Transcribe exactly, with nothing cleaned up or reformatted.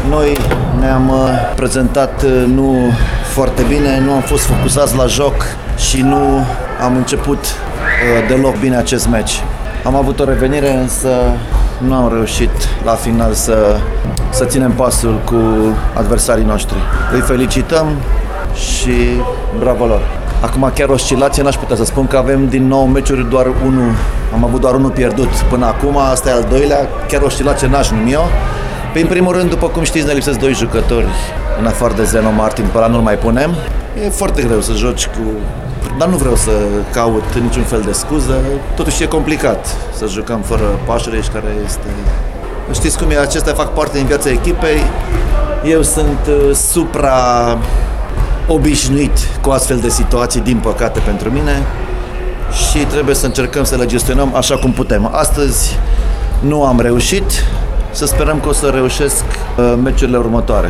Noi ne-am prezentat nu foarte bine, nu am fost focusați la joc și nu am început deloc bine acest meci. Am avut o revenire, însă nu am reușit la final să, să ținem pasul cu adversarii noștri. Îi felicităm și bravo lor. Acum chiar oscilație, n-aș putea să spun că avem din nou meciuri doar unul. Am avut doar unul pierdut până acum, asta e al doilea, chiar oscilație n-aș numi eu. Pe în primul rând, după cum știți, ne lipsesc doi jucători în afară de Zeno Martin, pe ăla nu-l mai punem. E foarte greu să joci cu... Dar nu vreau să caut niciun fel de scuză, totuși e complicat să jucăm fără Pașreș, care este... Știți cum e, acestea fac parte din viața echipei. Eu sunt supra obișnuit cu astfel de situații, din păcate pentru mine, și trebuie să încercăm să le gestionăm așa cum putem. Astăzi nu am reușit, să sperăm că o să reușesc meciurile următoare.